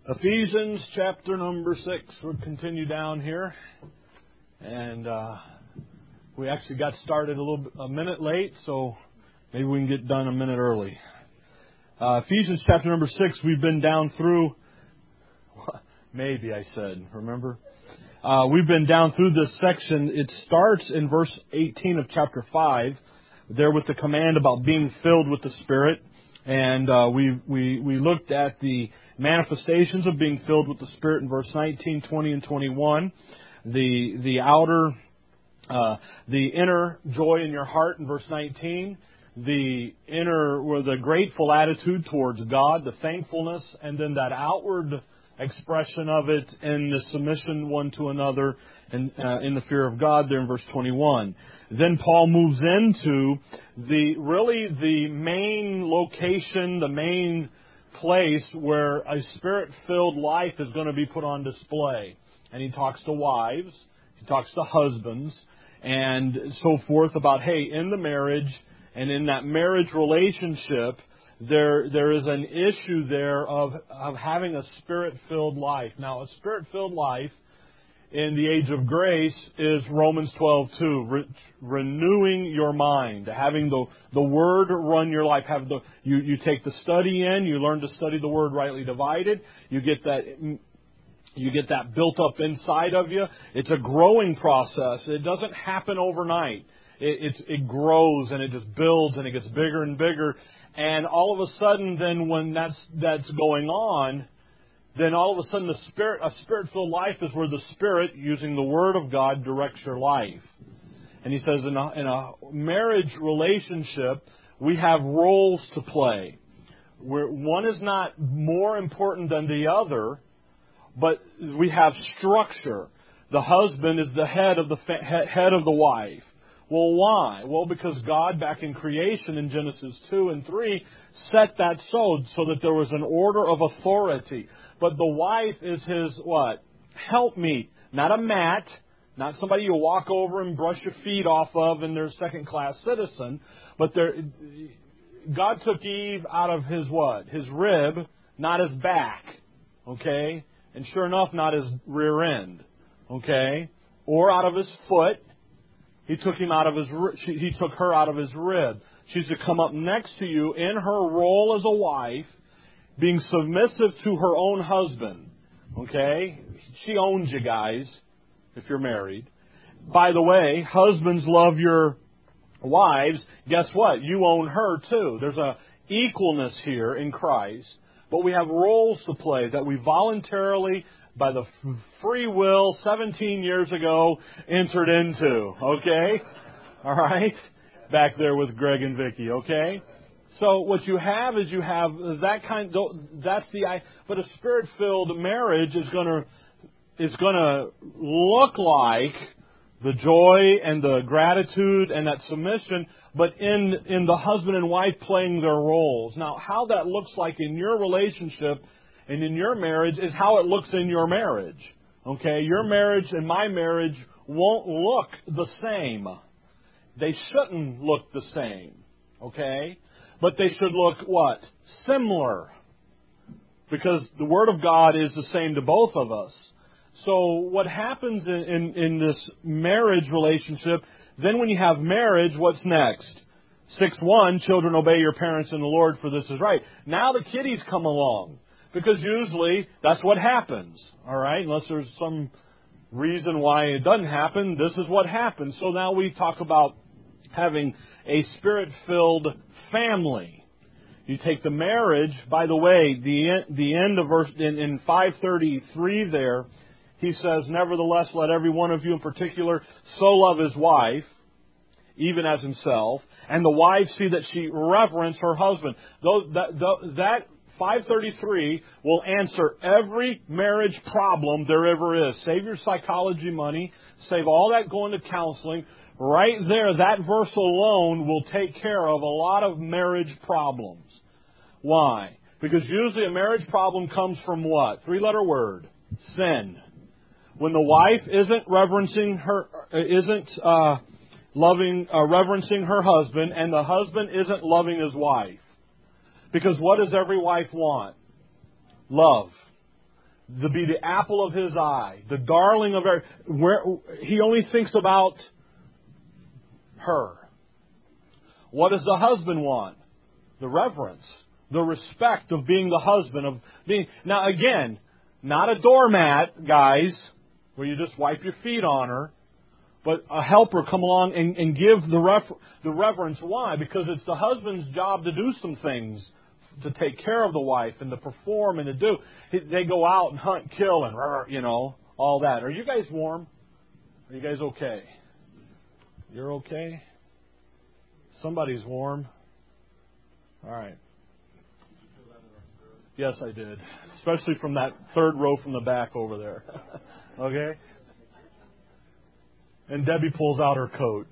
Ephesians chapter number 6. We'll continue down here. And we actually got started a minute late, so maybe we can get done a minute early. Ephesians chapter number 6, we've been down through, maybe I said, remember? We've been down through this section. It starts in verse 18 of chapter 5, there with the command about being filled with the Spirit. And we looked at the manifestations of being filled with the Spirit in verse 19, 20, and 21. The inner joy in your heart in verse 19. The grateful attitude towards God, the thankfulness, and then that outward expression of it in the submission one to another and in the fear of God there in verse 21. Then Paul moves into the main location, the main place where a Spirit-filled life is going to be put on display. And he talks to wives, he talks to husbands, and so forth about, hey, in the marriage and in that marriage relationship, there is an issue there of having a Spirit-filled life. Now, a Spirit-filled life in the age of grace is Romans 12:2, renewing your mind, having the Word run your life. You take the study in, you learn to study the Word rightly divided. You get that built up inside of you. It's a growing process. It doesn't happen overnight. It grows and it just builds and it gets bigger and bigger. And all of a sudden, then when that's going on, then all of a sudden a Spirit-filled life is where the Spirit, using the Word of God, directs your life. And he says in a marriage relationship, we have roles to play. One is not more important than the other, but we have structure. The husband is the head of the wife. Well, why? Well, because God, back in creation in Genesis 2 and 3, set that so that there was an order of authority. But the wife is his, what? Helpmeet. Not a mat. Not somebody you walk over and brush your feet off of and they're a second-class citizen. But God took Eve out of his what? His rib, not his back. Okay? And sure enough, not his rear end. Okay? Or out of his foot. He took her out of his rib. She's to come up next to you in her role as a wife, being submissive to her own husband. Okay? She owns you guys, if you're married. By the way, husbands, love your wives. Guess what? You own her too. There's a equalness here in Christ. But we have roles to play that we voluntarily, by the free will, 17 years ago, entered into. Okay? All right? Back there with Greg and Vicky. Okay? So what you have is that kind. But a Spirit-filled marriage is going to look like the joy and the gratitude and that submission, but in the husband and wife playing their roles. Now, how that looks like in your relationship and in your marriage is how it looks in your marriage. Okay? Your marriage and my marriage won't look the same. They shouldn't look the same. Okay? But they should look what? Similar. Because the Word of God is the same to both of us. So what happens in this marriage relationship, then when you have marriage, what's next? 6:1, children, obey your parents in the Lord, for this is right. Now the kiddies come along. Because usually that's what happens. All right? Unless there's some reason why it doesn't happen, this is what happens. So now we talk about having a Spirit-filled family. You take the marriage, by the way, the end of verse in 5:33 there, he says, nevertheless, let every one of you in particular so love his wife, even as himself, and the wife see that she reverence her husband. That 5:33 will answer every marriage problem there ever is. Save your psychology money. Save all that going to counseling. Right there, that verse alone will take care of a lot of marriage problems. Why? Because usually a marriage problem comes from what? 3-letter word. Sin. When the wife isn't reverencing her husband, and the husband isn't loving his wife. Because what does every wife want? Love. to be the apple of his eye, the darling of where he only thinks about her. What does the husband want? The reverence, the respect of being the husband, of being. Now again, not a doormat, guys, where you just wipe your feet on her, but a helper come along and give the reverence. Why? Because it's the husband's job to do some things, to take care of the wife and to perform and to do. They go out and hunt, kill, and all that. Are you guys warm? Are you guys okay? You're okay? Somebody's warm. All right. Yes, I did. Especially from that third row from the back over there. Okay? And Debbie pulls out her coat.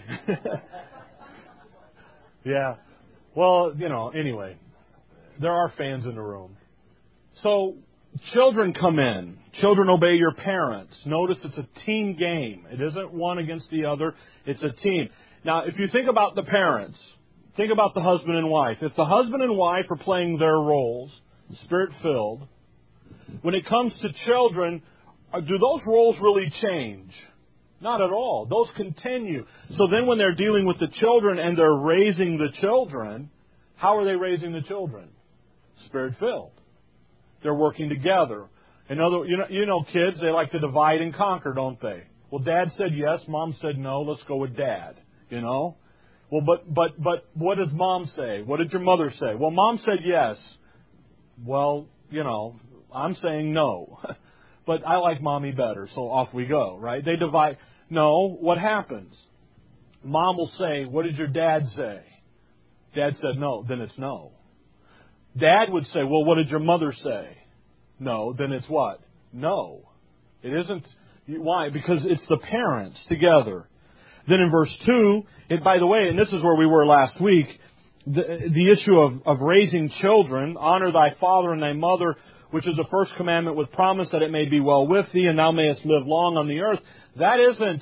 Yeah. Well, anyway. There are fans in the room. So, children come in. Children obey your parents. Notice it's a team game. It isn't one against the other. It's a team. Now, if you think about the parents, think about the husband and wife. If the husband and wife are playing their roles, Spirit-filled, when it comes to children, do those roles really change? Not at all. Those continue. So then when they're dealing with the children and they're raising the children, how are they raising the children? Spirit-filled. They're working together. Kids, they like to divide and conquer, don't they? Well, Dad said yes, Mom said no, let's go with Dad, Well, but what does Mom say? What did your mother say? Well, Mom said yes. Well, I'm saying no. But I like Mommy better, so off we go, right? They divide. No, what happens? Mom will say, what did your dad say? Dad said no, then it's no. Dad would say, well, what did your mother say? No, then it's what? No. It isn't. Why? Because it's the parents together. Then in verse 2, by the way, and this is where we were last week, the issue of raising children, honor thy father and thy mother, which is the first commandment with promise that it may be well with thee and thou mayest live long on the earth. That isn't,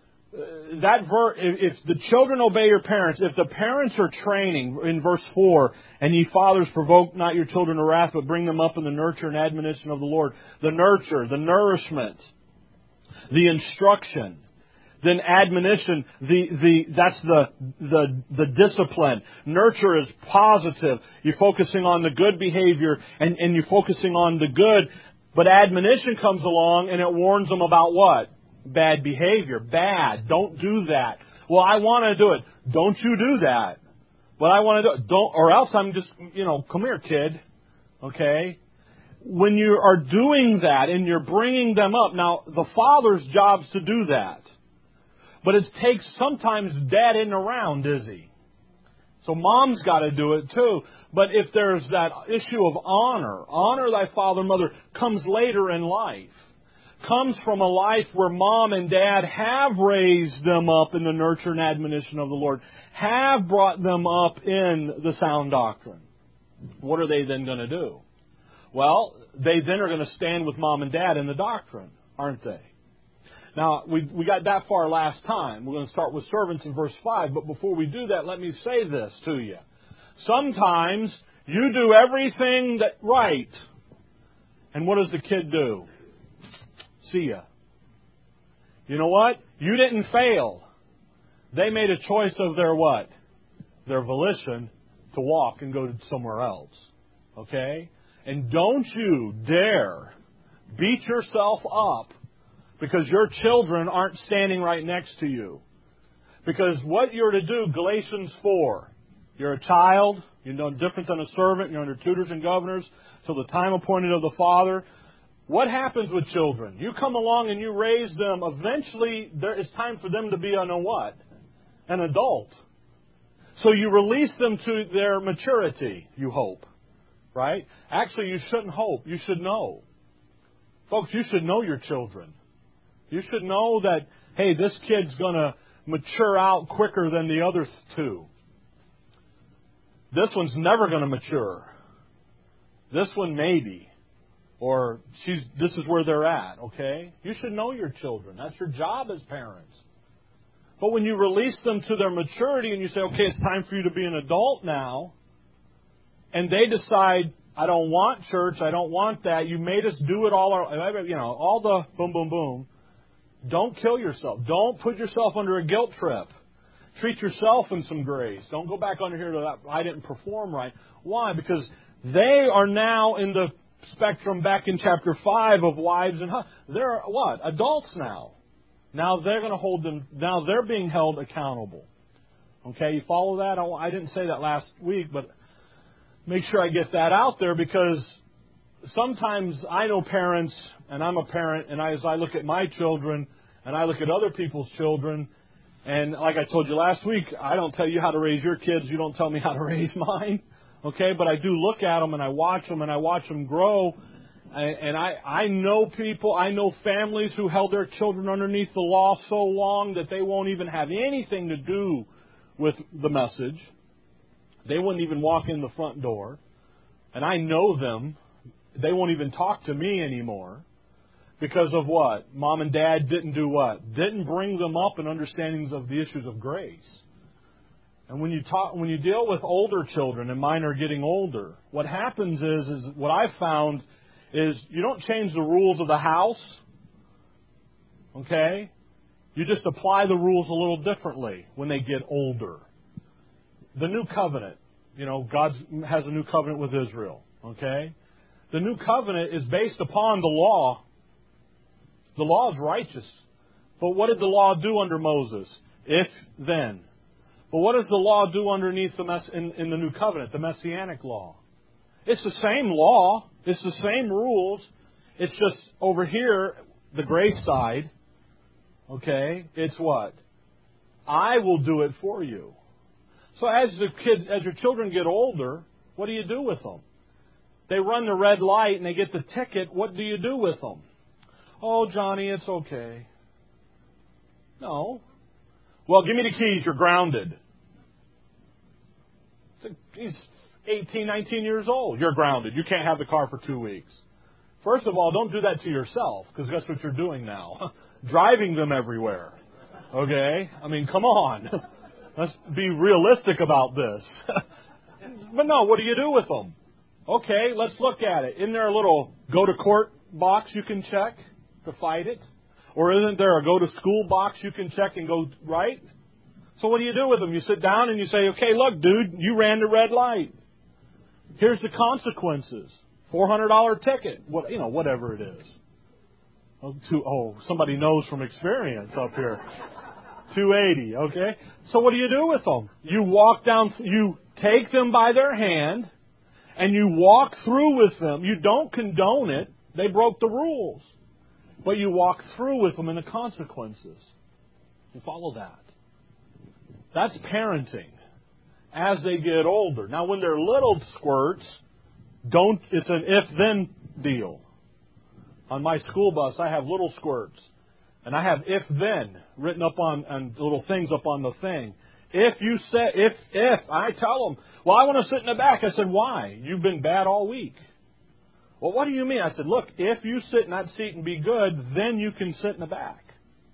if the children obey your parents, if the parents are training, in verse 4, and ye fathers provoke not your children to wrath, but bring them up in the nurture and admonition of the Lord. The nurture, the nourishment, the instruction. Then admonition, that's the discipline. Nurture is positive. You're focusing on the good behavior and you're focusing on the good. But admonition comes along and it warns them about what? Bad behavior. Bad. Don't do that. Well, I want to do it. Don't you do that. But I want to do it. Don't, or else I'm just, come here, kid. Okay? When you are doing that and you're bringing them up, now the father's job's to do that. But it takes, sometimes Dad isn't around, is he? So Mom's got to do it too. But if there's that issue of honor thy father and mother, comes later in life. Comes from a life where Mom and Dad have raised them up in the nurture and admonition of the Lord. Have brought them up in the sound doctrine. What are they then going to do? Well, they then are going to stand with Mom and Dad in the doctrine, aren't they? Now, we got that far last time. We're going to start with servants in verse 5. But before we do that, let me say this to you. Sometimes you do everything right. And what does the kid do? See ya. You know what? You didn't fail. They made a choice of their what? Their volition to walk and go somewhere else. Okay? And don't you dare beat yourself up because your children aren't standing right next to you. Because what you're to do, Galatians 4, you're a child, you're no different than a servant, you're under tutors and governors till the time appointed of the Father. What happens with children? You come along and you raise them. Eventually, it's time for them to be an adult. So you release them to their maturity, you hope. Right? Actually, you shouldn't hope. You should know. Folks, you should know your children. You should know that, hey, this kid's going to mature out quicker than the other two. This one's never going to mature. This one maybe. Or this is where they're at, okay? You should know your children. That's your job as parents. But when you release them to their maturity and you say, okay, it's time for you to be an adult now, and they decide I don't want church. I don't want that. You made us do it all. All the boom, boom, boom. Don't kill yourself. Don't put yourself under a guilt trip. Treat yourself in some grace. Don't go back under here to that. I didn't perform right. Why? Because they are now in the spectrum back in chapter 5 of wives and husbands. They're what? Adults now. Now they're going to hold them. Now they're being held accountable. Okay, you follow that? I didn't say that last week, but make sure I get that out there, because sometimes I know parents, and I'm a parent, and as I look at my children, and I look at other people's children, and like I told you last week, I don't tell you how to raise your kids. You don't tell me how to raise mine. Okay, but I do look at them, and I watch them grow. And I know people, I know families who held their children underneath the law so long that they won't even have anything to do with the message. They wouldn't even walk in the front door. And I know them. They won't even talk to me anymore. Because of what? Mom and Dad didn't do what? Didn't bring them up in understandings of the issues of grace. And when you deal with older children, and mine are getting older, what happens is what I've found is you don't change the rules of the house. Okay? You just apply the rules a little differently when they get older. The new covenant. God has a new covenant with Israel. Okay? The new covenant is based upon the law. The law is righteous. But what did the law do under Moses? If, then. But what does the law do underneath in the new covenant, the Messianic law? It's the same law. It's the same rules. It's just over here, the grace side. Okay? It's what? I will do it for you. So as your children get older, what do you do with them? They run the red light and they get the ticket. What do you do with them? Oh, Johnny, it's okay. No. Well, give me the keys. You're grounded. He's 18, 19 years old. You're grounded. You can't have the car for 2 weeks. First of all, don't do that to yourself, because that's what you're doing now. Driving them everywhere. Okay? I mean, come on. Let's be realistic about this. But no, what do you do with them? Okay, let's look at it. Isn't there a little go-to-court box you can check to fight it? Or isn't there a go-to-school box you can check and go right? So what do you do with them? You sit down and you say, okay, look, dude, you ran the red light. Here's the consequences. $400 ticket. Whatever it is. Somebody knows from experience up here. $280, okay? So what do you do with them? You take them by their hand and you walk through with them. You don't condone it. They broke the rules. But you walk through with them in the consequences. You follow that. That's parenting as they get older. Now, when they're little squirts, it's an if-then deal. On my school bus, I have little squirts. And I have if-then written up on little things up on the thing. If I tell them, well, I want to sit in the back. I said, why? You've been bad all week. Well, what do you mean? I said, look, if you sit in that seat and be good, then you can sit in the back.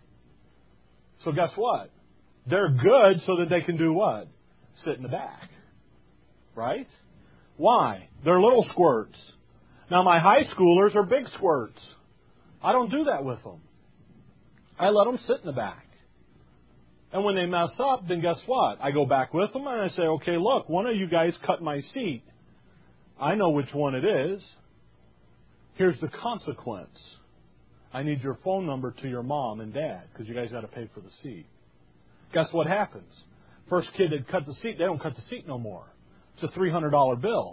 So guess what? They're good so that they can do what? Sit in the back. Right? Why? They're little squirts. Now, my high schoolers are big squirts. I don't do that with them. I let them sit in the back. And when they mess up, then guess what? I go back with them and I say, okay, look, one of you guys cut my seat. I know which one it is. Here's the consequence. I need your phone number to your mom and dad because you guys got to pay for the seat. Guess what happens? First kid that cut the seat, they don't cut the seat no more. It's a $300 bill.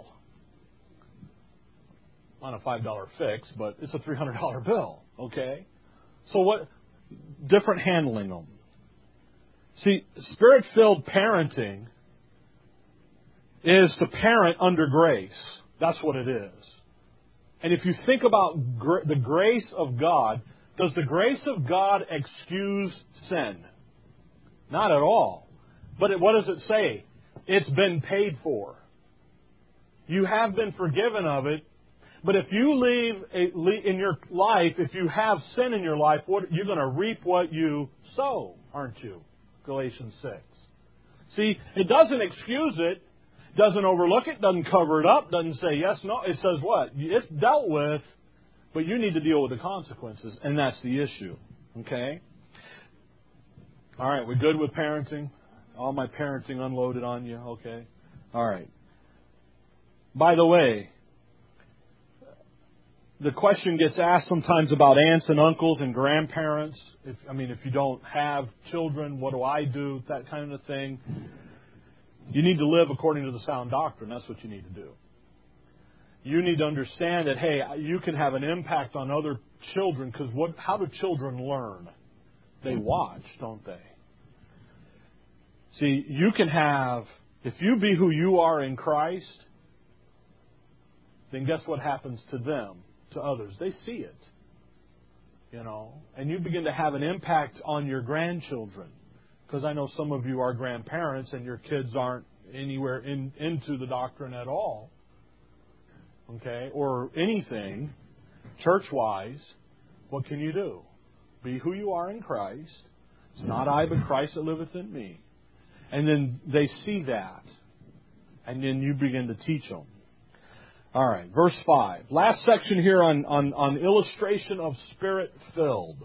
On a $5 fix, but it's a $300 bill. Okay? So what? Different handling them. See, Spirit-filled parenting is to parent under grace. That's what it is. And if you think about the grace of God, does the grace of God excuse sin? Not at all. But what does it say? It's been paid for. You have been forgiven of it. But if you leave in your life, if you have sin in your life, you're going to reap what you sow, aren't you? Galatians 6. See, it doesn't excuse it. doesn't overlook it, doesn't cover it up, doesn't say yes, no. It says what? It's dealt with, but you need to deal with the consequences, and that's the issue. Okay? All right, we're good with parenting? All my parenting unloaded on you? Okay. All right. By the way, the question gets asked sometimes about aunts and uncles and grandparents. If you don't have children, what do I do? That kind of thing. You need to live according to the sound doctrine. That's what you need to do. You need to understand that, hey, you can have an impact on other children, because how do children learn? They watch, don't they? See, you can have, if you be who you are in Christ, then guess what happens to them, to others? They see it. And you begin to have an impact on your grandchildren. Because I know some of you are grandparents and your kids aren't anywhere into the doctrine at all. Okay? Or anything, church-wise. What can you do? Be who you are in Christ. It's not I, but Christ that liveth in me. And then they see that. And then you begin to teach them. All right, verse 5. Last section here on illustration of Spirit-filled.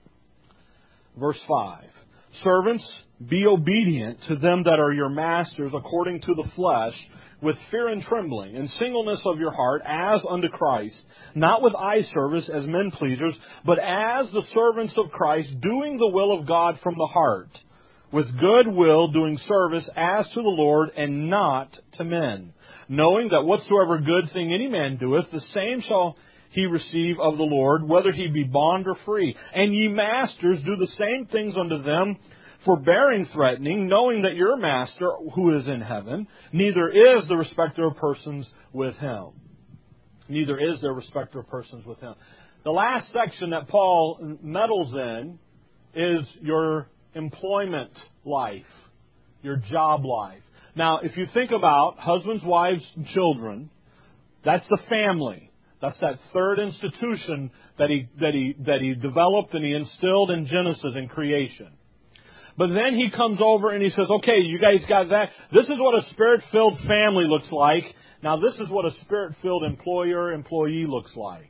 Verse 5. Servants, be obedient to them that are your masters according to the flesh, with fear and trembling, and singleness of your heart, as unto Christ, not with eye service as men pleasers, but as the servants of Christ, doing the will of God from the heart, with good will doing service as to the Lord and not to men, knowing that whatsoever good thing any man doeth, the same shall he receive of the Lord, whether he be bond or free. And ye masters, do the same things unto them, forbearing threatening, knowing that your master, who is in heaven, neither is the respecter of persons with him. Neither is there respecter of persons with him. The last section that Paul meddles in is your employment life, your job life. Now, if you think about husbands, wives, and children, that's the family. That's that third institution that he developed and he instilled in Genesis in creation. But then he comes over and he says, okay, you guys got that? This is what a Spirit-filled family looks like. Now this is what a Spirit-filled employee looks like.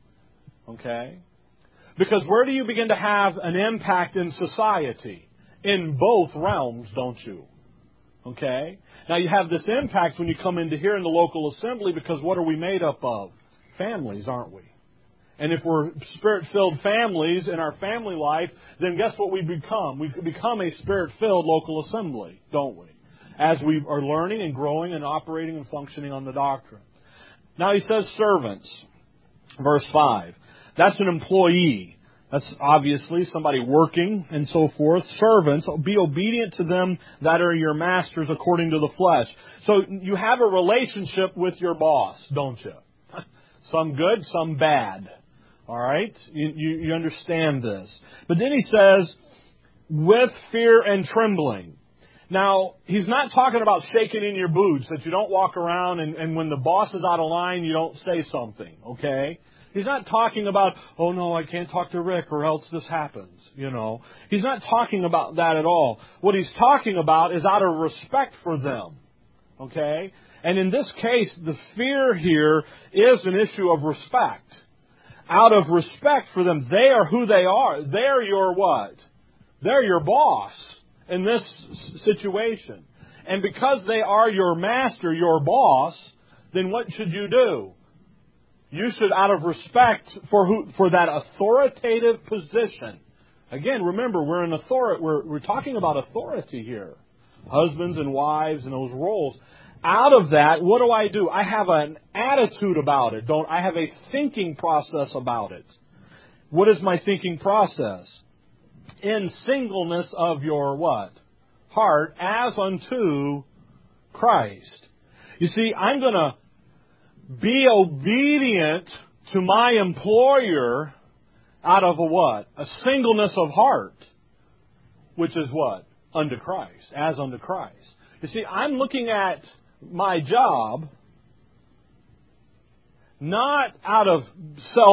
Okay? Because where do you begin to have an impact in society? In both realms, don't you? Okay? Now you have this impact when you come into here in the local assembly, because what are we made up of? Families, aren't we? And if we're Spirit-filled families in our family life, then guess what we become? We become a Spirit-filled local assembly, don't we? As we are learning and growing and operating and functioning on the doctrine. Now he says servants, verse 5. That's an employee. That's obviously somebody working and so forth. Servants, be obedient to them that are your masters according to the flesh. So you have a relationship with your boss, don't you? Some good, some bad. All right? You understand this. But then he says, with fear and trembling. Now, he's not talking about shaking in your boots, that you don't walk around and when the boss is out of line, you don't say something. Okay? He's not talking about, oh no, I can't talk to Rick or else this happens. He's not talking about that at all. What he's talking about is out of respect for them. Okay? And in this case, the fear here is an issue of respect. Out of respect for them, they are who they are. They're your what? They're your boss in this situation. And because they are your master, your boss, then what should you do? You should, out of respect for that authoritative position. Again, remember, we're talking about authority here. Husbands and wives and those roles. Out of that, what do? I have an attitude about it. I have a thinking process about it. What is my thinking process? In singleness of your what? Heart, as unto Christ. You see, I'm going to be obedient to my employer out of a what? A singleness of heart. Which is what? Unto Christ. As unto Christ. You see, I'm looking at my job not out of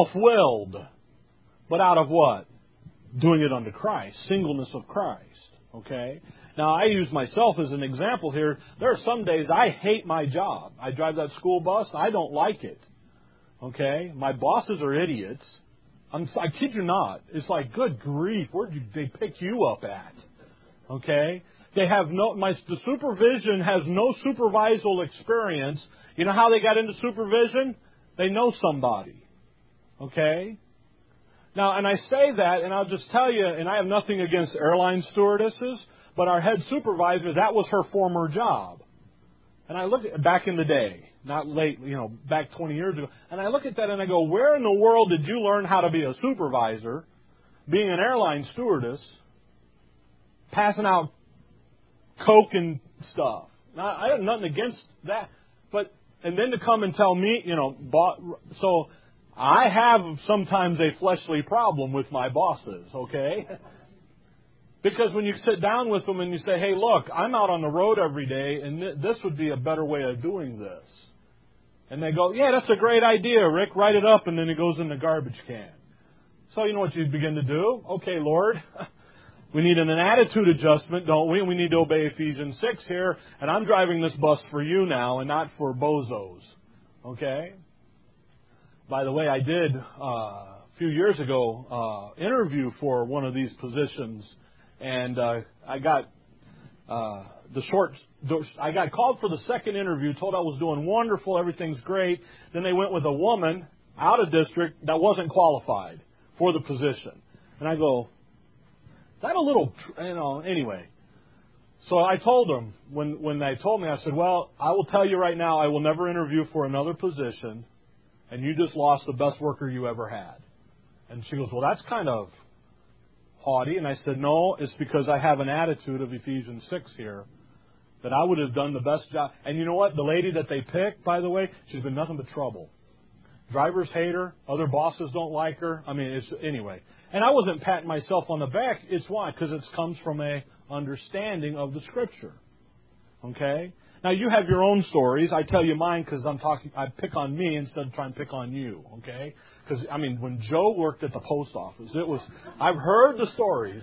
self-willed, but out of what? Doing it unto Christ. Singleness of Christ. Okay? Now, I use myself as an example here. There are some days I hate my job. I drive that school bus. I don't like it. Okay? My bosses are idiots. I kid you not. It's like, good grief, where did they pick you up at? Okay? They have the supervision has no supervisorial experience. You know how they got into supervision? They know somebody. Okay? Now, and I say that, and I'll just tell you, and I have nothing against airline stewardesses, but our head supervisor, that was her former job. And I look at back in the day, not late, back 20 years ago, and I look at that and I go, where in the world did you learn how to be a supervisor, being an airline stewardess, passing out Coke and stuff? Now, I have nothing against that, and then to come and tell me, so I have sometimes a fleshly problem with my bosses, okay? Because when you sit down with them and you say, hey, look, I'm out on the road every day, and this would be a better way of doing this. And they go, yeah, that's a great idea, Rick. Write it up, and then it goes in the garbage can. So you know what you begin to do? Okay, Lord, we need an attitude adjustment, don't we? We need to obey Ephesians 6 here, and I'm driving this bus for you now and not for bozos. Okay? By the way, I did, a few years ago, interview for one of these positions, and I got I got called for the second interview, told I was doing wonderful, everything's great. Then they went with a woman out of district that wasn't qualified for the position. And I go, is that a little, anyway. So I told them, when they told me, I said, well, I will tell you right now, I will never interview for another position, and you just lost the best worker you ever had. And she goes, well, that's kind of haughty. And I said, no, it's because I have an attitude of Ephesians 6 here, that I would have done the best job. And you know what? The lady that they picked, by the way, she's been nothing but trouble. Drivers hate her. Other bosses don't like her. Anyway. And I wasn't patting myself on the back. It's why? Because it comes from a understanding of the Scripture. Okay? Now, you have your own stories. I tell you mine because I pick on me instead of trying to pick on you. Okay? Because, when Joe worked at the post office, I've heard the stories,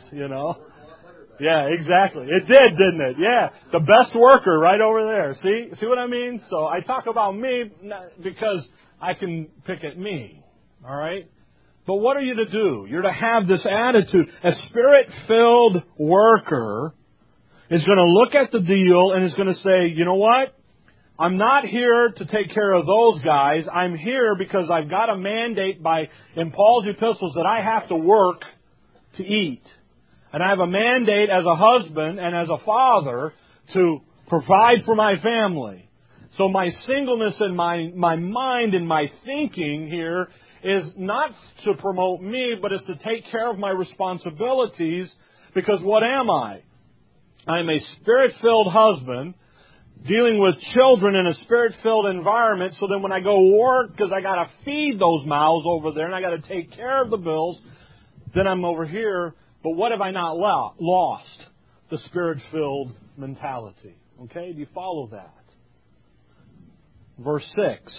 Yeah, exactly. It did, didn't it? Yeah. The best worker right over there. See what I mean? So I talk about me because I can pick at me. All right? But what are you to do? You're to have this attitude. A Spirit-filled worker is going to look at the deal and is going to say, you know what? I'm not here to take care of those guys. I'm here because I've got a mandate in Paul's epistles that I have to work to eat. And I have a mandate as a husband and as a father to provide for my family. So my singleness and my mind and my thinking here is not to promote me, but it's to take care of my responsibilities, because what am I? I'm a Spirit-filled husband dealing with children in a Spirit-filled environment, so then when I go work, because I got to feed those mouths over there and I got to take care of the bills, then I'm over here. But what have I not lost? The Spirit-filled mentality. Okay? Do you follow that? Verse 6.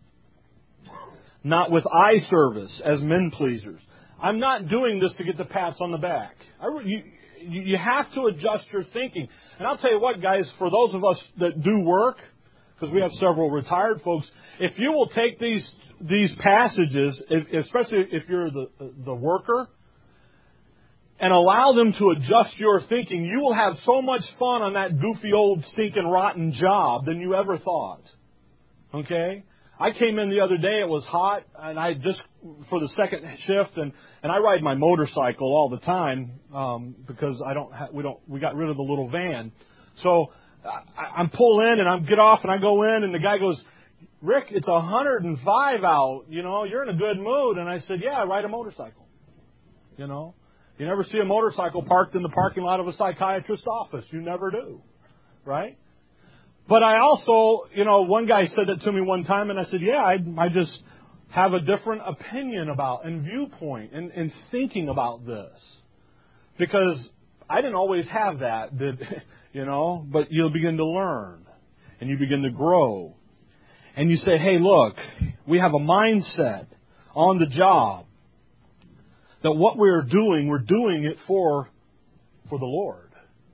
Not with eye service as men pleasers. I'm not doing this to get the pats on the back. You have to adjust your thinking. And I'll tell you what, guys, for those of us that do work, because we have several retired folks, if you will take these passages, especially if you're the worker, and allow them to adjust your thinking, you will have so much fun on that goofy old stinking rotten job than you ever thought. Okay? I came in the other day, it was hot, and I just, for the second shift, and I ride my motorcycle all the time, because we got rid of the little van. So I'm pull in and I get off and I go in and the guy goes, Rick, it's 105 out, you're in a good mood. And I said, yeah, I ride a motorcycle, You never see a motorcycle parked in the parking lot of a psychiatrist's office. You never do. Right? But I also, one guy said that to me one time, and I said, yeah, I just have a different opinion about and viewpoint and thinking about this. Because I didn't always have that, but you'll begin to learn and you begin to grow. And you say, hey, look, we have a mindset on the job that what we're doing it for the Lord.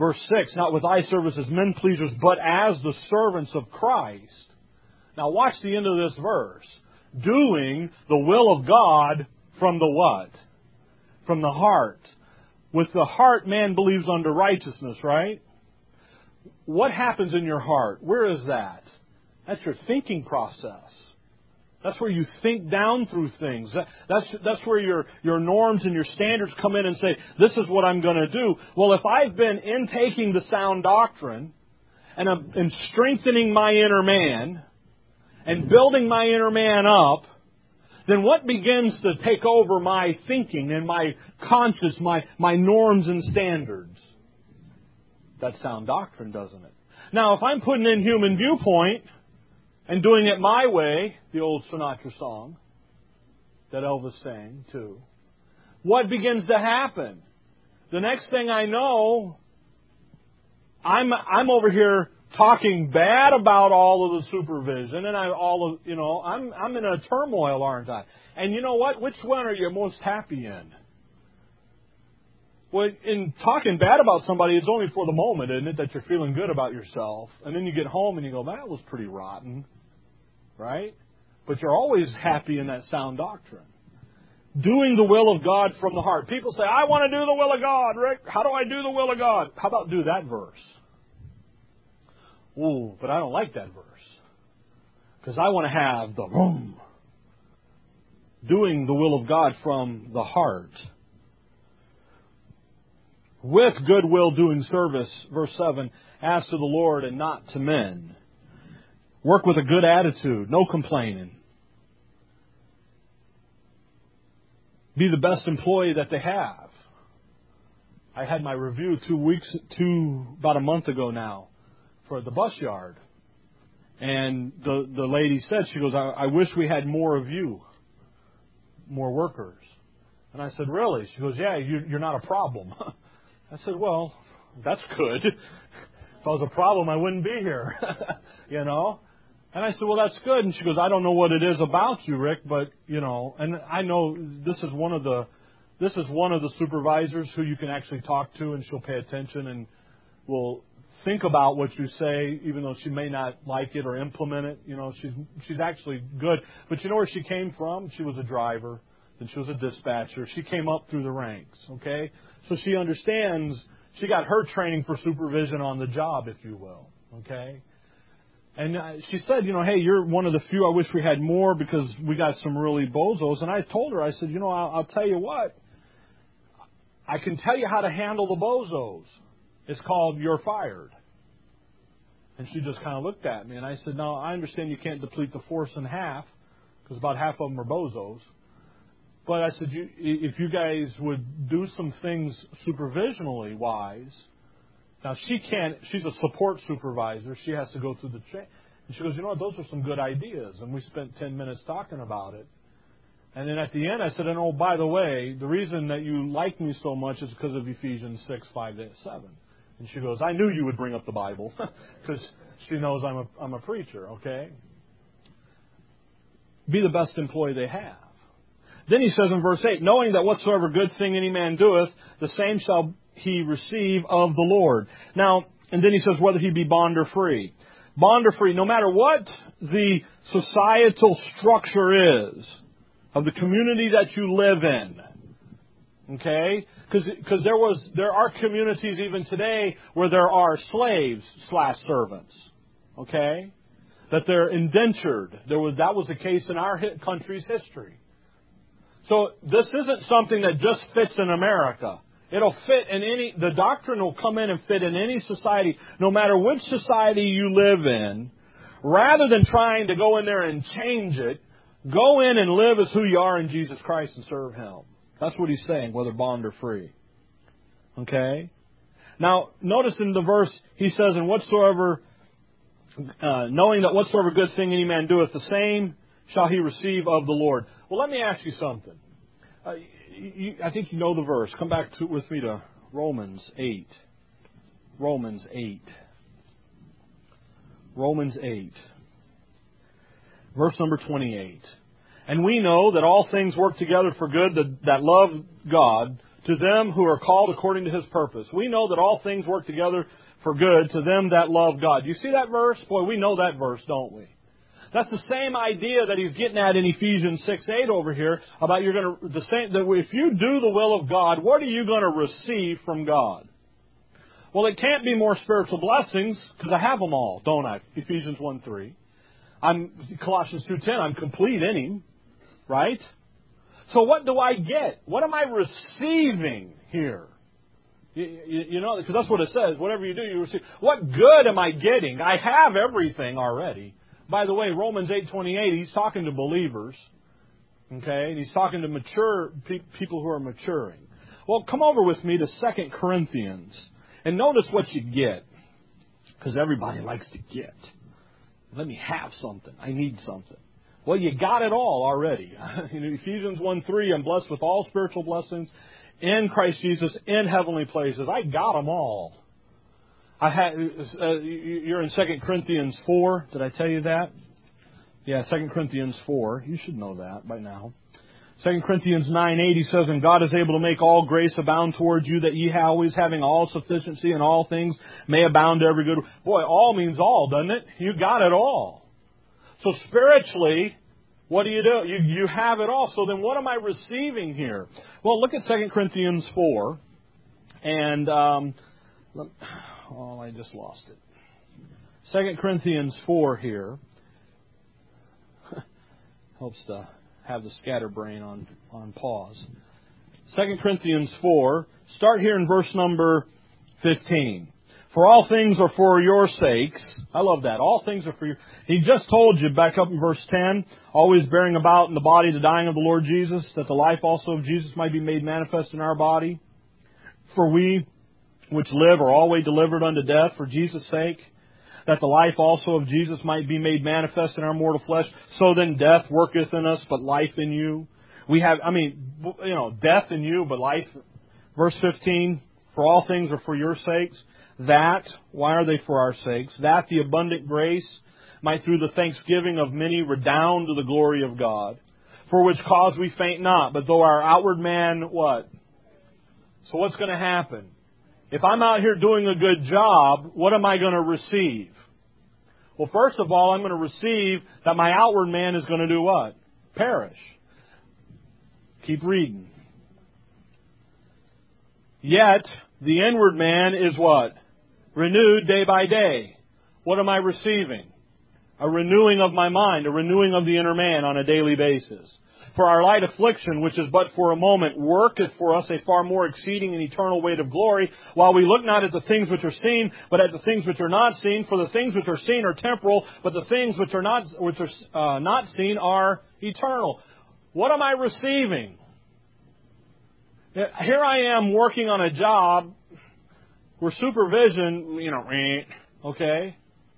Verse 6, not with eye service as men pleasers, but as the servants of Christ. Now watch the end of this verse. Doing the will of God from the what? From the heart. With the heart, man believes unto righteousness, right? What happens in your heart? Where is that? That's your thinking process. That's where you think down through things. That's where your norms and your standards come in and say, this is what I'm going to do. Well, if I've been intaking the sound doctrine and strengthening my inner man and building my inner man up, then what begins to take over my thinking and my conscience, my norms and standards? That sound doctrine, doesn't it? Now, if I'm putting in human viewpoint and doing it my way, the old Sinatra song that Elvis sang too, what begins to happen? The next thing I know, I'm over here talking bad about all of the supervision, and I'm in a turmoil, aren't I? And you know what? Which one are you most happy in? Well, in talking bad about somebody, it's only for the moment, isn't it, that you're feeling good about yourself. And then you get home and you go, that was pretty rotten. Right? But you're always happy in that sound doctrine. Doing the will of God from the heart. People say, I want to do the will of God, Rick. How do I do the will of God? How about do that verse? Ooh, but I don't like that verse. Because I want to have the room. Doing the will of God from the heart. With goodwill doing service, verse 7, as to the Lord and not to men. Work with a good attitude, no complaining. Be the best employee that they have. I had my review about a month ago now for the bus yard. And the lady said, she goes, I wish we had more of you, more workers. And I said, really? She goes, yeah, you're not a problem. I said, well, that's good. If I was a problem, I wouldn't be here. You know? And I said, well, that's good. And she goes, I don't know what it is about you, Rick, but, and I know this is one of the supervisors who you can actually talk to, and she'll pay attention and will think about what you say, even though she may not like it or implement it. She's actually good. But you know where she came from? She was a driver, then she was a dispatcher. She came up through the ranks, okay? So she understands, she got her training for supervision on the job, if you will, okay? And she said, hey, you're one of the few. I wish we had more because we got some really bozos. And I told her, I said, I'll tell you what. I can tell you how to handle the bozos. It's called you're fired. And she just kind of looked at me. And I said, no, I understand you can't deplete the force in half because about half of them are bozos. But I said, if you guys would do some things supervisionally wise. Now, she's a support supervisor. She has to go through the chain. And she goes, those are some good ideas. And we spent 10 minutes talking about it. And then at the end, I said, and oh, by the way, the reason that you like me so much is because of Ephesians 6, 5, 7. And she goes, I knew you would bring up the Bible because she knows I'm a preacher, okay? Be the best employee they have. Then he says in verse 8, knowing that whatsoever good thing any man doeth, the same shall he receive of the Lord. Now, and then he says whether he be bond or free. Bond or free, no matter what the societal structure is of the community that you live in. Okay? Because there are communities even today where there are slaves/servants. Okay? That they're indentured. That was the case in our country's history. So this isn't something that just fits in America. It'll fit in the doctrine will come in and fit in any society, no matter which society you live in. Rather than trying to go in there and change it, go in and live as who you are in Jesus Christ and serve Him. That's what he's saying, whether bond or free. Okay? Now, notice in the verse, he says, and whatsoever, knowing that whatsoever good thing any man doeth, the same shall he receive of the Lord. Well, let me ask you something. I think you know the verse. Come back with me to Romans 8. Romans 8. Romans 8. Verse number 28. And we know that all things work together for good that love God, to them who are called according to His purpose. We know that all things work together for good to them that love God. You see that verse? Boy, we know that verse, don't we? That's the same idea that he's getting at in Ephesians 6:8 over here about that if you do the will of God, what are you going to receive from God? Well, it can't be more spiritual blessings because I have them all, don't I? Ephesians 1:3. Colossians 2:10, I'm complete in Him, right? So what do I get? What am I receiving here? You know, because that's what it says. Whatever you do, you receive. What good am I getting? I have everything already. By the way, Romans 8:28, he's talking to believers. Okay? And he's talking to mature people who are maturing. Well, come over with me to 2 Corinthians. And notice what you get. Because everybody likes to get. Let me have something. I need something. Well, you got it all already. In Ephesians 1:3, I'm blessed with all spiritual blessings in Christ Jesus in heavenly places. I got them all. You're in 2 Corinthians 4. Did I tell you that? Yeah, 2 Corinthians 4. You should know that by now. 2 Corinthians 9:8 says, and God is able to make all grace abound towards you, that ye always having all sufficiency in all things may abound to every good. Boy, all means all, doesn't it? You got it all. So spiritually, what do? You have it all. So then what am I receiving here? Well, look at 2 Corinthians 4. And, I just lost it. 2 Corinthians 4 here. Helps to have the scatterbrain on pause. 2 Corinthians 4. Start here in verse number 15. For all things are for your sakes. I love that. All things are for you. He just told you, back up in verse 10, always bearing about in the body the dying of the Lord Jesus, that the life also of Jesus might be made manifest in our body. For we which live are always delivered unto death for Jesus' sake, that the life also of Jesus might be made manifest in our mortal flesh. So then death worketh in us, but life in you. We have, death in you, but life. Verse 15, for all things are for your sakes. That, why are they for our sakes? That the abundant grace might through the thanksgiving of many redound to the glory of God. For which cause we faint not, but though our outward man, what? So what's going to happen? If I'm out here doing a good job, what am I going to receive? Well, first of all, I'm going to receive that my outward man is going to do what? Perish. Keep reading. Yet, the inward man is what? Renewed day by day. What am I receiving? A renewing of my mind, a renewing of the inner man on a daily basis. For our light affliction, which is but for a moment, worketh for us a far more exceeding and eternal weight of glory, while we look not at the things which are seen, but at the things which are not seen. For the things which are seen are temporal, but the things which are not seen are eternal. What am I receiving? Here I am working on a job where supervision, okay.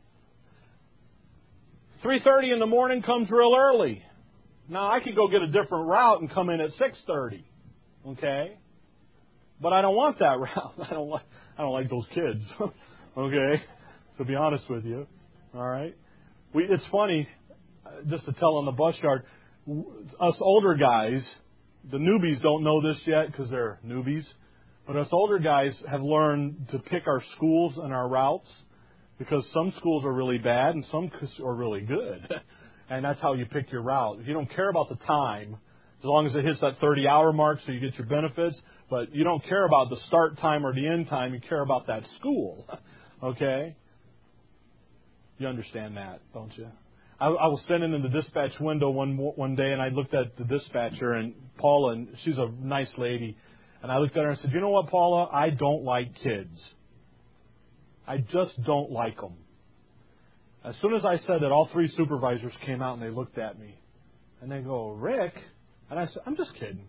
3:30 in the morning comes real early. Now, I could go get a different route and come in at 6:30, okay? But I don't want that route. I don't like those kids, okay? To be honest with you, all right? It's funny, just to tell on the bus yard, us older guys, the newbies don't know this yet because they're newbies, but us older guys have learned to pick our schools and our routes because some schools are really bad and some are really good. And that's how you pick your route. If you don't care about the time, as long as it hits that 30-hour mark so you get your benefits, but you don't care about the start time or the end time, you care about that school. Okay? You understand that, don't you? I was standing in the dispatch window one day, and I looked at the dispatcher, and Paula, and she's a nice lady, and I looked at her and said, you know what, Paula? I don't like kids. I just don't like them. As soon as I said that, all three supervisors came out and they looked at me. And they go, Rick? And I said, I'm just kidding.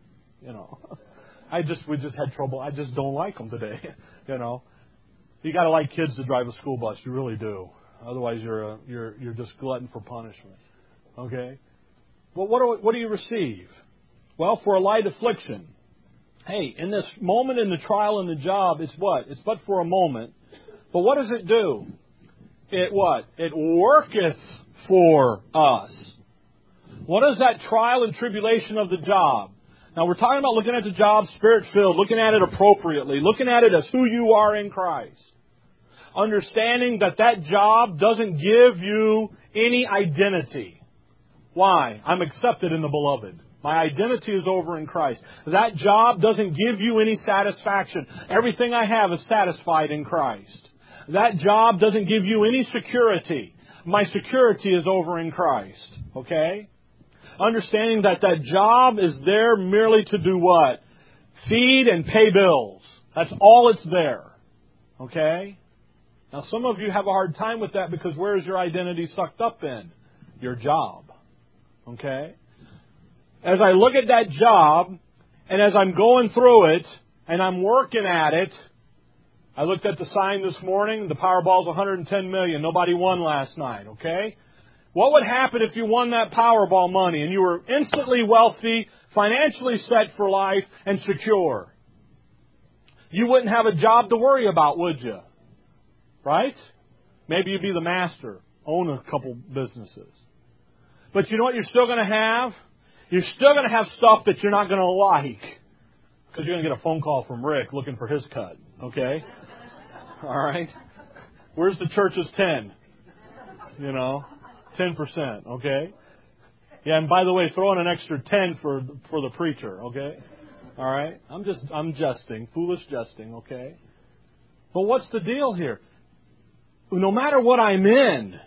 We just had trouble. I just don't like them today. You got to like kids to drive a school bus. You really do. Otherwise, you're just glutton for punishment. Okay? Well, what do you receive? Well, for a light affliction. Hey, in this moment in the trial and the job, it's what? It's but for a moment. But what does it do? It what? It worketh for us. What is that trial and tribulation of the job? Now we're talking about looking at the job Spirit-filled, looking at it appropriately, looking at it as who you are in Christ. Understanding that that job doesn't give you any identity. Why? I'm accepted in the Beloved. My identity is over in Christ. That job doesn't give you any satisfaction. Everything I have is satisfied in Christ. That job doesn't give you any security. My security is over in Christ. Okay? Understanding that that job is there merely to do what? Feed and pay bills. That's all it's there. Okay? Now some of you have a hard time with that because where is your identity sucked up in? Your job. Okay? As I look at that job, and as I'm going through it, and I'm working at it, I looked at the sign this morning, the Powerball's $110 million. Nobody won last night, okay? What would happen if you won that Powerball money and you were instantly wealthy, financially set for life, and secure? You wouldn't have a job to worry about, would you? Right? Maybe you'd be the master, own a couple businesses. But you know what you're still going to have? You're still going to have stuff that you're not going to like. Because you're going to get a phone call from Rick looking for his cut. Okay? All right? Where's the church's 10? 10%. Okay? Yeah, and by the way, throw in an extra 10 for the preacher. Okay? All right? I'm jesting. Foolish jesting. Okay? But what's the deal here? No matter what I'm in,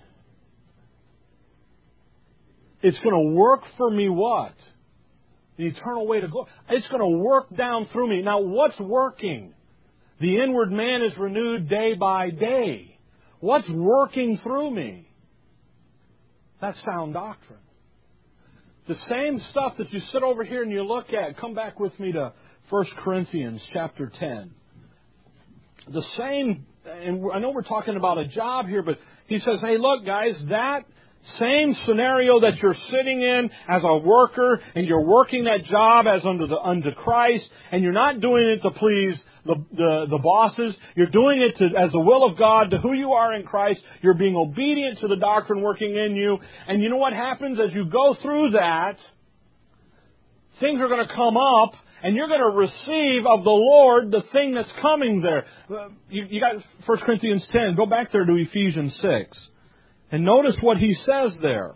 it's going to work for me what? The eternal way to glory. It's going to work down through me. Now, what's working? The inward man is renewed day by day. What's working through me? That's sound doctrine. The same stuff that you sit over here and you look at. Come back with me to 1 Corinthians chapter 10. The same, and I know we're talking about a job here, but he says, hey, look, guys, that same scenario that you're sitting in as a worker and you're working that job as unto Christ, and you're not doing it to please the bosses. You're doing it as the will of God, to who you are in Christ. You're being obedient to the doctrine working in you. And you know what happens as you go through that? Things are going to come up, and you're going to receive of the Lord the thing that's coming there. You got 1 Corinthians 10. Go back there to Ephesians 6. And notice what he says there.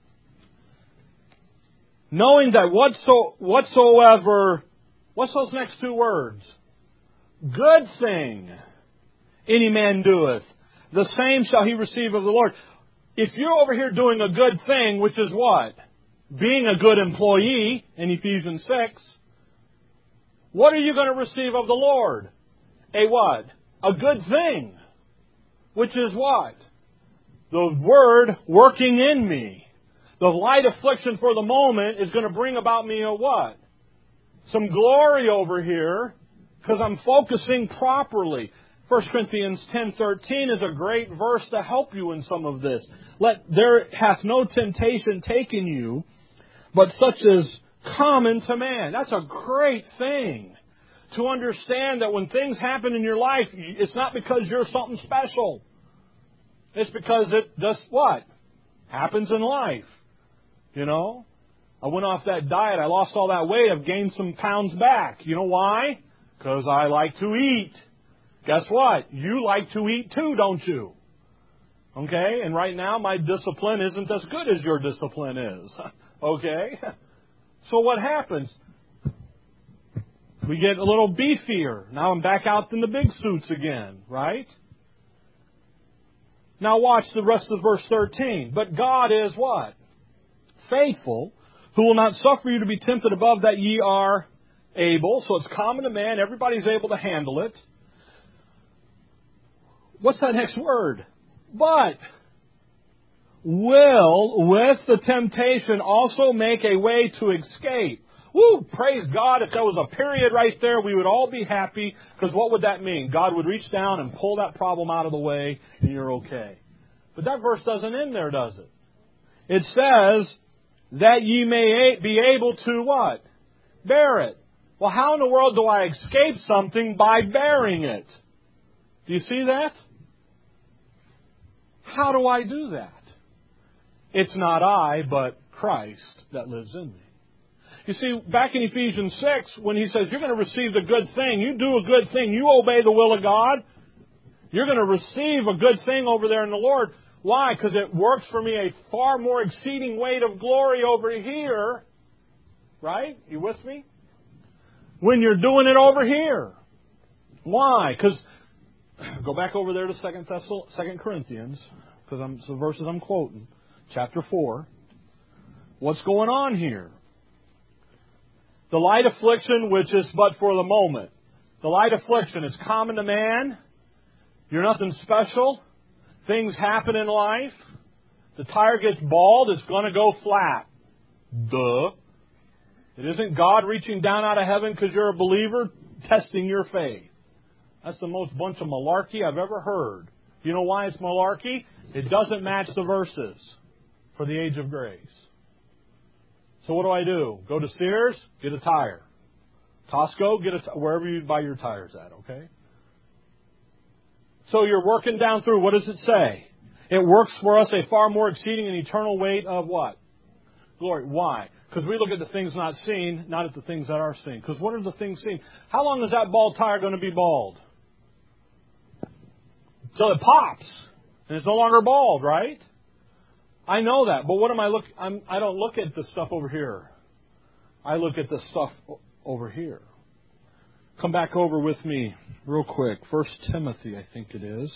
Knowing that whatsoever, what's those next two words? Good thing any man doeth, the same shall he receive of the Lord. If you're over here doing a good thing, which is what? Being a good employee in Ephesians 6, what are you going to receive of the Lord? A what? A good thing. Which is what? The Word working in me. The light affliction for the moment is going to bring about me a what? Some glory over here because I'm focusing properly. 1 Corinthians 10:13 is a great verse to help you in some of this. There hath no temptation taken you, but such as common to man. That's a great thing to understand that when things happen in your life, it's not because you're something special. It's because it just what? Happens in life. I went off that diet. I lost all that weight. I've gained some pounds back. You know why? Because I like to eat. Guess what? You like to eat too, don't you? Okay? And right now my discipline isn't as good as your discipline is. Okay? So what happens? We get a little beefier. Now I'm back out in the big suits again, right? Now watch the rest of verse 13. But God is what? Faithful, who will not suffer you to be tempted above that ye are able. So it's common to man. Everybody's able to handle it. What's that next word? But will, with the temptation, also make a way to escape. Woo! Praise God. If there was a period right there, we would all be happy. Because what would that mean? God would reach down and pull that problem out of the way, and you're okay. But that verse doesn't end there, does it? It says that ye may be able to what? Bear it. Well, how in the world do I escape something by bearing it? Do you see that? How do I do that? It's not I, but Christ that lives in me. You see, back in Ephesians 6, when he says you're going to receive the good thing, you do a good thing, you obey the will of God, you're going to receive a good thing over there in the Lord. Why? Because it works for me a far more exceeding weight of glory over here. Right? You with me? When you're doing it over here. Why? Because, go back over there to 2 Corinthians, because it's the verses I'm quoting. Chapter 4. What's going on here? The light affliction, which is but for the moment. The light affliction is common to man. You're nothing special. Things happen in life. The tire gets bald, it's going to go flat. Duh. It isn't God reaching down out of heaven because you're a believer, testing your faith. That's the most bunch of malarkey I've ever heard. You know why it's malarkey? It doesn't match the verses for the age of grace. So what do? Go to Sears, get a tire. Costco, get wherever you buy your tires at, okay? So you're working down through, what does it say? It works for us a far more exceeding and eternal weight of what? Glory. Why? Because we look at the things not seen, not at the things that are seen. Because what are the things seen? How long is that bald tire going to be bald? Till it pops. And it's no longer bald, right? I know that. But what am I looking? I don't look at the stuff over here. I look at the stuff over here. Come back over with me real quick. 1 Timothy, I think it is.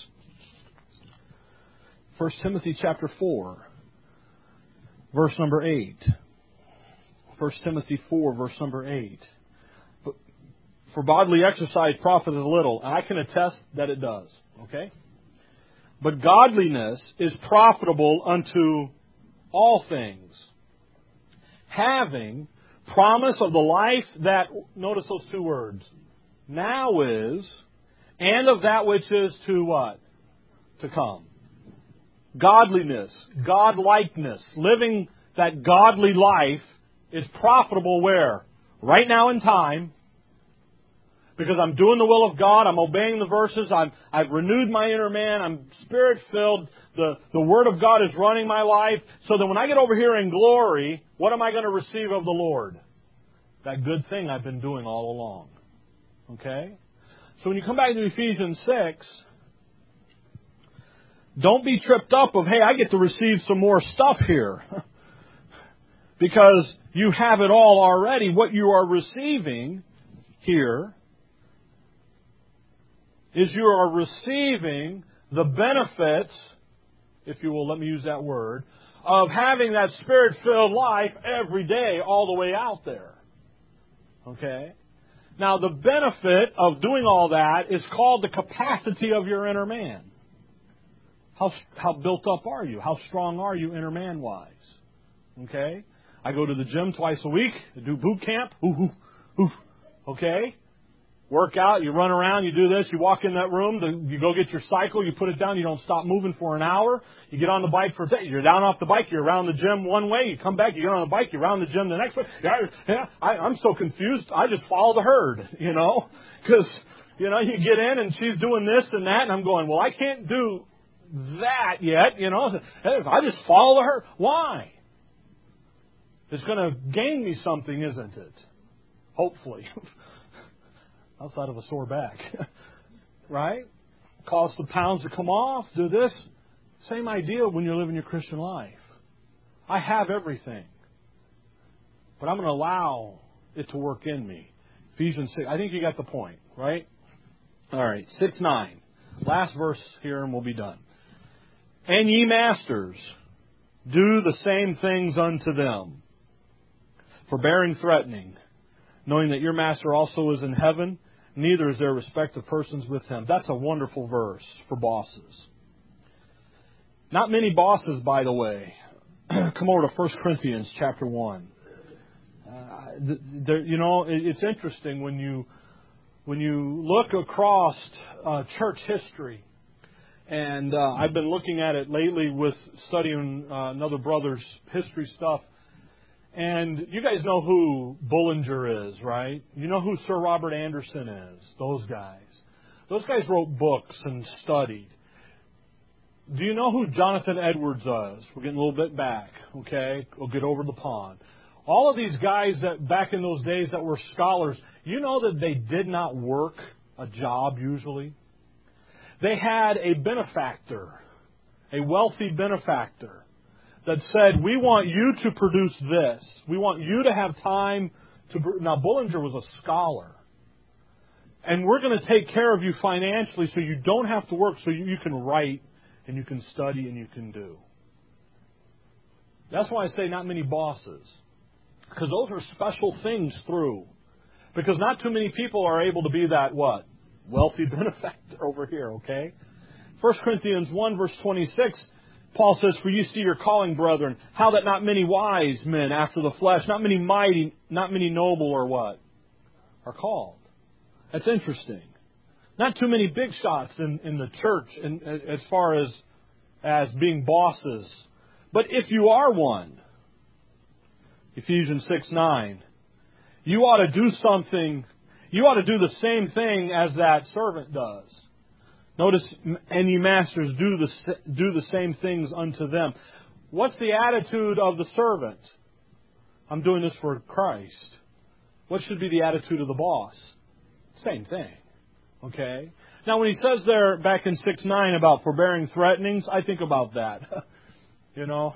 1 Timothy chapter 4, verse number 8. 1 Timothy 4, verse number 8. For bodily exercise profiteth little, and I can attest that it does. Okay? But godliness is profitable unto all things, having promise of the life that, notice those two words, now is, and of that which is to what? To come. Godliness, godlikeness, living that godly life is profitable where? Right now in time. Because I'm doing the will of God, I'm obeying the verses, I've renewed my inner man, I'm Spirit-filled, the Word of God is running my life, so that when I get over here in glory, what am I going to receive of the Lord? That good thing I've been doing all along. Okay? So when you come back to Ephesians 6, don't be tripped up of, hey, I get to receive some more stuff here. Because you have it all already. What you are receiving here is you are receiving the benefits, if you will let me use that word, of having that Spirit-filled life every day all the way out there. Okay? Now, the benefit of doing all that is called the capacity of your inner man. How built up are you? How strong are you inner man-wise? Okay? I go to the gym twice a week. I do boot camp. Okay? Work out, you run around, you do this, you walk in that room, you go get your cycle, you put it down, you don't stop moving for an hour. You get on the bike for a day, you're down off the bike, you're around the gym one way, you come back, you get on the bike, you're around the gym the next way. I'm so confused, I just follow the herd, because, you get in and she's doing this and that, and I'm going, well, I can't do that yet, If I just follow the herd. Why? It's going to gain me something, isn't it? Hopefully. Outside of a sore back. Right? Cause the pounds to come off. Do this. Same idea when you're living your Christian life. I have everything. But I'm going to allow it to work in me. Ephesians 6. I think you got the point, right? All right. 6:9. Last verse here and we'll be done. And ye masters, do the same things unto them, forbearing threatening, knowing that your master also is in heaven, neither is there respect of persons with him. That's a wonderful verse for bosses. Not many bosses, by the way. Come over to 1 Corinthians chapter 1. It's interesting when you look across church history, and I've been looking at it lately with studying another brother's history stuff. And you guys know who Bullinger is, right? You know who Sir Robert Anderson is, those guys. Those guys wrote books and studied. Do you know who Jonathan Edwards is? We're getting a little bit back, okay? We'll get over the pond. All of these guys that back in those days that were scholars, you know that they did not work a job usually. They had a benefactor, a wealthy benefactor that said, we want you to produce this. We want you to have time to... Now, Bullinger was a scholar. And we're going to take care of you financially so you don't have to work, so you can write and you can study and you can do. That's why I say not many bosses. Because those are special things through. Because not too many people are able to be that, what? Wealthy benefactor over here, okay? 1 Corinthians 1 verse 26, Paul says, for you see your calling, brethren, how that not many wise men after the flesh, not many mighty, not many noble or what? Are called. That's interesting. Not too many big shots in the church as far as being bosses. But if you are one, Ephesians 6:9, you ought to do something, you ought to do the same thing as that servant does. Notice, and ye masters, do the same things unto them. What's the attitude of the servant? I'm doing this for Christ. What should be the attitude of the boss? Same thing. Okay? Now, when he says there back in 6:9 about forbearing threatenings, I think about that. You know,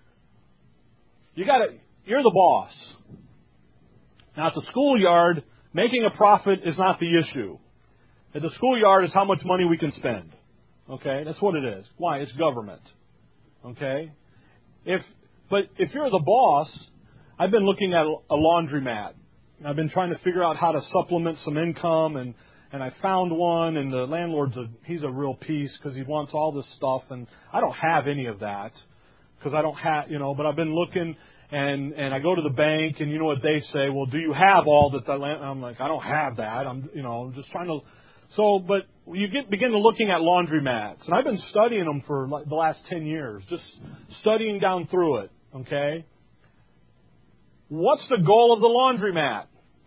you're the boss. Now, at the schoolyard, making a profit is not the issue. At the schoolyard is how much money we can spend. Okay? That's what it is. Why? It's government. Okay? But if you're the boss, I've been looking at a laundromat. I've been trying to figure out how to supplement some income, and I found one, and the landlord's he's a real piece because he wants all this stuff, and I don't have any of that because I don't have, but I've been looking, and I go to the bank, and you know what they say, well, do you have all that I'm like, I don't have that. I'm just trying to. So, but you begin to looking at laundromats, and I've been studying them for like the last 10 years, just studying down through it, okay? What's the goal of the laundromat?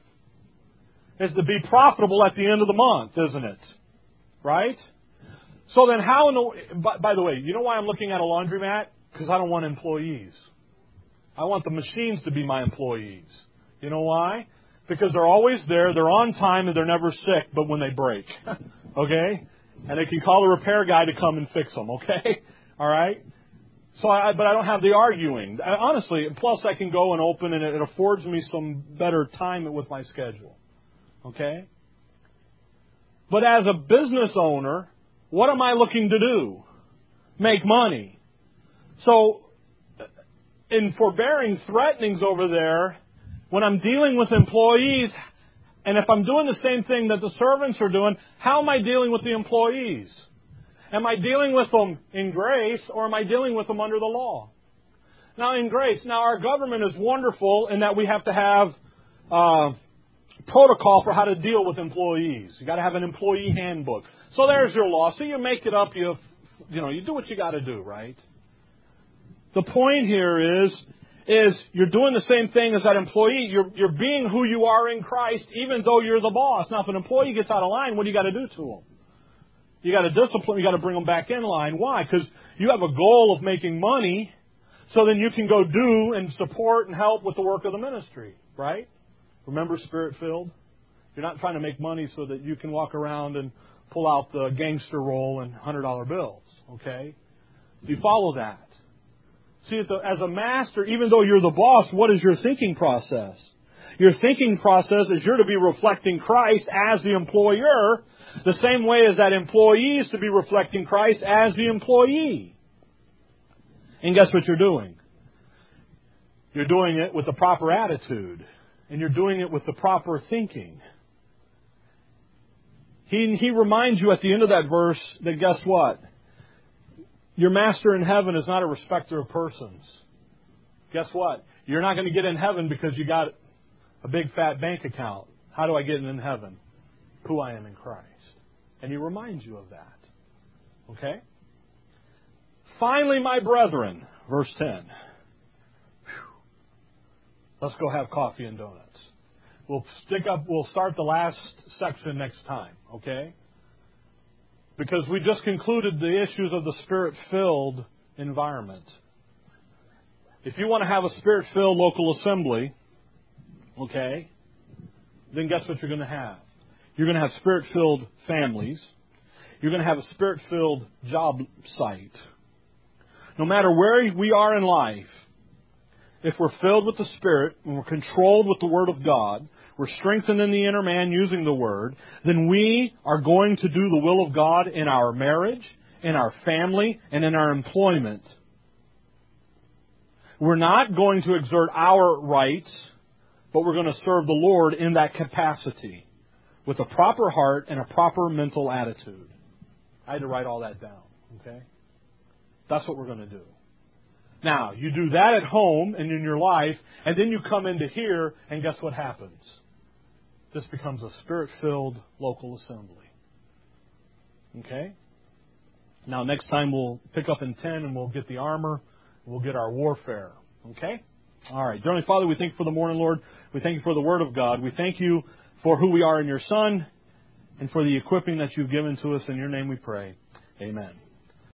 Is to be profitable at the end of the month, isn't it? Right? So then how by the way, you know why I'm looking at a laundromat? Because I don't want employees. I want the machines to be my employees. You know why? Because they're always there, they're on time, and they're never sick, but when they break. Okay? And they can call a repair guy to come and fix them, okay? All right? So, but I don't have the arguing. Honestly, plus I can go and open, and it affords me some better time with my schedule. Okay? But as a business owner, what am I looking to do? Make money. So, in forbearing threatenings over there, when I'm dealing with employees, and if I'm doing the same thing that the servants are doing, how am I dealing with the employees? Am I dealing with them in grace, or am I dealing with them under the law? Now, in grace. Now, our government is wonderful in that we have to have protocol for how to deal with employees. You got to have an employee handbook. So there's your law. So you make it up. You do what you got to do, right? The point here is you're doing the same thing as that employee. You're being who you are in Christ, even though you're the boss. Now, if an employee gets out of line, what do you got to do to them? You got to discipline. You got to bring them back in line. Why? Because you have a goal of making money, so then you can go do and support and help with the work of the ministry, right? Remember, Spirit-filled. You're not trying to make money so that you can walk around and pull out the gangster roll and $100 bills. Okay? Do you follow that? See, as a master, even though you're the boss, what is your thinking process? Your thinking process is you're to be reflecting Christ as the employer, the same way as that employee is to be reflecting Christ as the employee. And guess what you're doing? You're doing it with the proper attitude. And you're doing it with the proper thinking. He reminds you at the end of that verse that guess what? Your master in heaven is not a respecter of persons. Guess what? You're not going to get in heaven because you got a big fat bank account. How do I get in heaven? Who I am in Christ. And he reminds you of that. Okay? Finally, my brethren, verse 10. Let's go have coffee and donuts. We'll start the last section next time, okay? Because we just concluded the issues of the Spirit-filled environment. If you want to have a Spirit-filled local assembly, okay, then guess what you're going to have? You're going to have Spirit-filled families. You're going to have a Spirit-filled job site. No matter where we are in life, if we're filled with the Spirit and we're controlled with the Word of God, we're strengthened in the inner man using the Word, then we are going to do the will of God in our marriage, in our family, and in our employment. We're not going to exert our rights, but we're going to serve the Lord in that capacity with a proper heart and a proper mental attitude. I had to write all that down, okay? That's what we're going to do. Now, you do that at home and in your life, and then you come into here, and guess what happens? This becomes a Spirit-filled local assembly. Okay? Now, next time we'll pick up in 10 and we'll get the armor. We'll get our warfare. Okay? All right. Dear Heavenly Father, we thank you for the morning, Lord. We thank you for the Word of God. We thank you for who we are in your Son and for the equipping that you've given to us. In your name we pray. Amen.